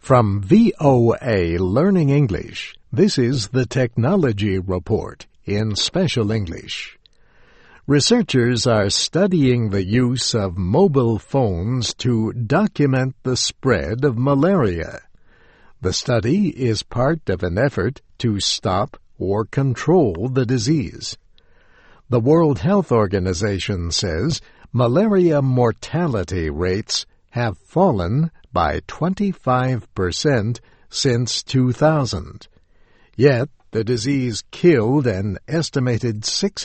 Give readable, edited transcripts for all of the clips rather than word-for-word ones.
From VOA Learning English, this is the Technology Report in Special English. Researchers are studying the use of mobile phones to document the spread of malaria. The study is part of an effort to stop or control the disease. The World Health Organization says malaria mortality rates have fallen by 25% since 2000. Yet, the disease killed an estimated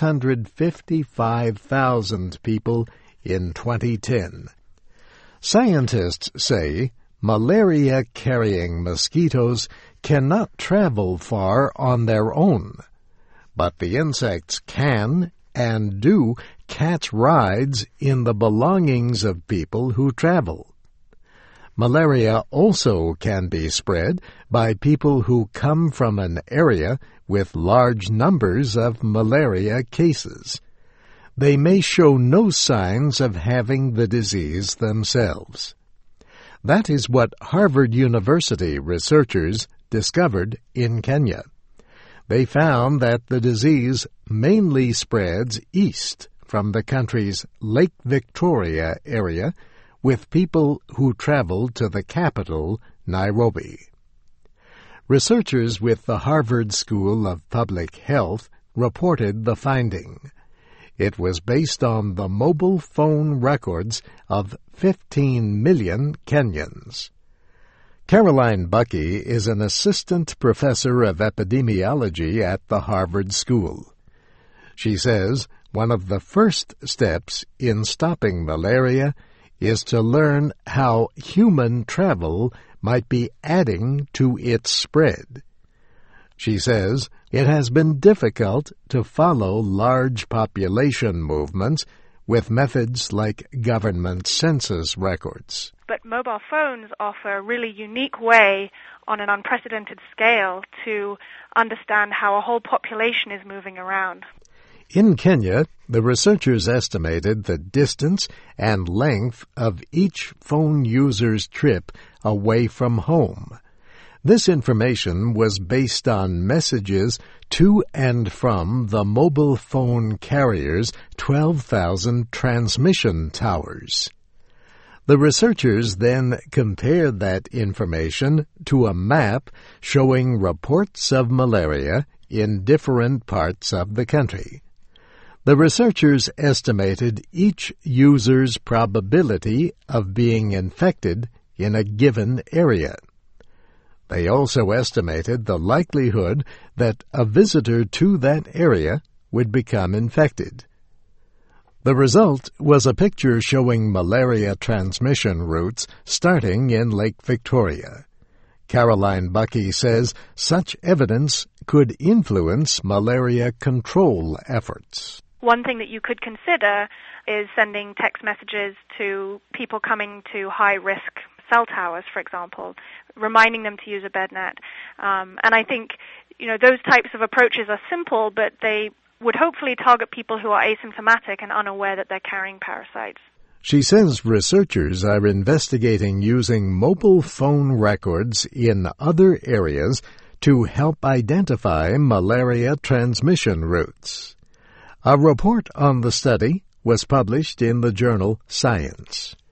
655,000 people in 2010. Scientists say malaria-carrying mosquitoes cannot travel far on their own, but the insects can and do catch rides in the belongings of people who travel. Malaria also can be spread by people who come from an area with large numbers of malaria cases. They may show no signs of having the disease themselves. That is what Harvard University researchers discovered in Kenya. They found that the disease mainly spreads east from the country's Lake Victoria area with people who travel to the capital, Nairobi. Researchers with the Harvard School of Public Health reported the finding. It was based on the mobile phone records of 15 million Kenyans. Caroline Buckey is an assistant professor of epidemiology at the Harvard School. She says one of the first steps in stopping malaria is to learn how human travel might be adding to its spread. She says it has been difficult to follow large population movements with methods like government census records. But mobile phones offer a really unique way on an unprecedented scale to understand how a whole population is moving around. In Kenya, the researchers estimated the distance and length of each phone user's trip away from home. This information was based on messages to and from the mobile phone carrier's 12,000 transmission towers. The researchers then compared that information to a map showing reports of malaria in different parts of the country. The researchers estimated each user's probability of being infected in a given area. They also estimated the likelihood that a visitor to that area would become infected. The result was a picture showing malaria transmission routes starting in Lake Victoria. Caroline Buckey says such evidence could influence malaria control efforts. One thing that you could consider is sending text messages to people coming to high-risk cell towers, for example, reminding them to use a bed net. And I think, those types of approaches are simple, but they would hopefully target people who are asymptomatic and unaware that they're carrying parasites. She says researchers are investigating using mobile phone records in other areas to help identify malaria transmission routes. A report on the study was published in the journal Science.